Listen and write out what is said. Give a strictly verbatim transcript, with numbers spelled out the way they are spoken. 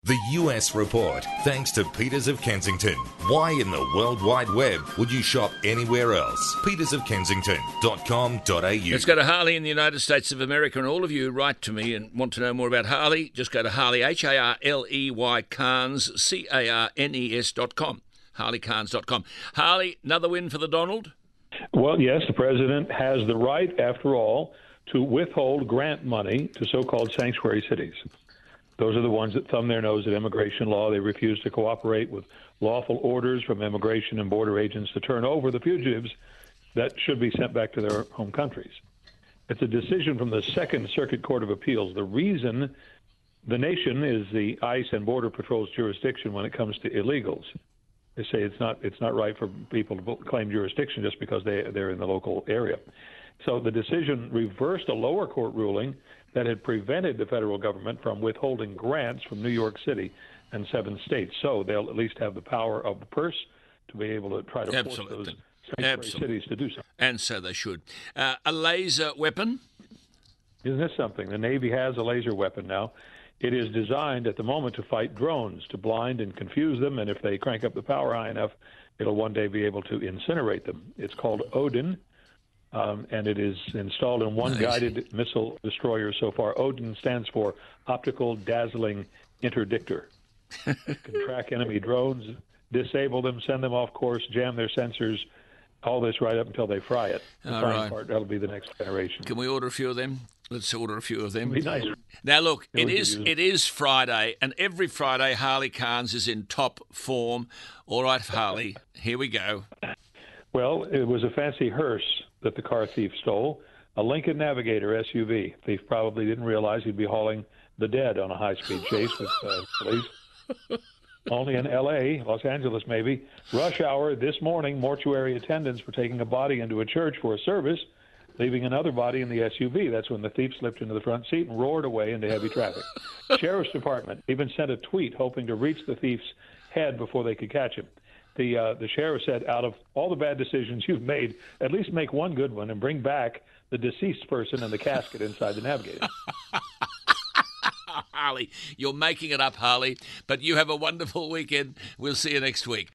The U S Report, thanks to Peters of Kensington. Why in the World Wide Web would you shop anywhere else? peters of kensington dot com dot a u. Let's go to Harley in the United States of America, and all of you who write to me and want to know more about Harley, just go to Harley, H A R L E Y, Carnes, C A R N E S dot com, harley carnes dot com. Harley, another win for the Donald? Well, yes, the president has the right, after all, to withhold grant money to so-called sanctuary cities. Those are the ones that thumb their nose at immigration law. They refuse to cooperate with lawful orders from immigration and border agents to turn over the fugitives that should be sent back to their home countries. It's a decision from the Second Circuit Court of Appeals. The reason the nation is the ICE and Border Patrol's jurisdiction when it comes to illegals. They say it's not it's not right for people to claim jurisdiction just because they, they're in the local area. So the decision reversed a lower court ruling that had prevented the federal government from withholding grants from New York City and seven states. So they'll at least have the power of the purse to be able to try to Absolutely. force those sanctuary Absolutely. cities to do so. And so they should. Uh, a laser weapon? Isn't this something? The Navy has a laser weapon now. It is designed at the moment to fight drones, to blind and confuse them, and if they crank up the power high enough, it'll one day be able to incinerate them. It's called Odin. Um, and it is installed in one nice. guided missile destroyer so far. Odin stands for Optical Dazzling Interdictor. It can track enemy drones, disable them, send them off course, jam their sensors, all this right up until they fry it. The all frying right. part, that'll be the next generation. Can we order a few of them? Let's order a few of them. It'd be nice. Now, look, Yeah, it we could is use it is Friday, and every Friday Harley Carnes is in top form. All right, Harley, here we go. Well, it was a fancy hearse that the car thief stole, a Lincoln Navigator S U V. Thief probably didn't realize he'd be hauling the dead on a high-speed chase with uh, police. Only in L A, Los Angeles maybe, rush hour this morning, mortuary attendants were taking a body into a church for a service, leaving another body in the S U V. That's when the thief slipped into the front seat and roared away into heavy traffic. Sheriff's Department even sent a tweet hoping to reach the thief's head before they could catch him. The uh, the sheriff said, out of all the bad decisions you've made, at least make one good one and bring back the deceased person and the casket inside the Navigator. Harley, you're making it up, Harley, but you have a wonderful weekend. We'll see you next week.